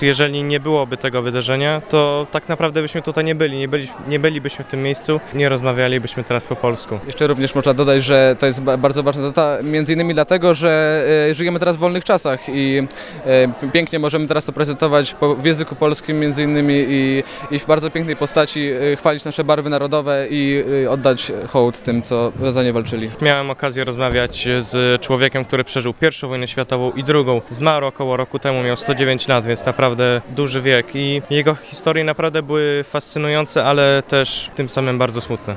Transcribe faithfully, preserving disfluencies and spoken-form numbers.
Jeżeli nie byłoby tego wydarzenia, to tak naprawdę byśmy tutaj nie byli, nie, byli, nie bylibyśmy w tym miejscu, nie rozmawialibyśmy teraz po polsku. Jeszcze również można dodać, że to jest bardzo ważna data, między innymi dlatego, że e, żyjemy teraz w wolnych czasach i e, pięknie możemy teraz to prezentować po, w języku polskim między innymi i, i w bardzo pięknej postaci e, chwalić nasze barwy narodowe i e, oddać hołd tym, co za nie walczyli. Miałem okazję rozmawiać z człowiekiem, który przeżył pierwszą wojnę światową i drugą. Zmarł około roku temu, miał sto dziewięć lat, więc naprawdę duży wiek i jego historie naprawdę były fascynujące, ale też tym samym bardzo smutne.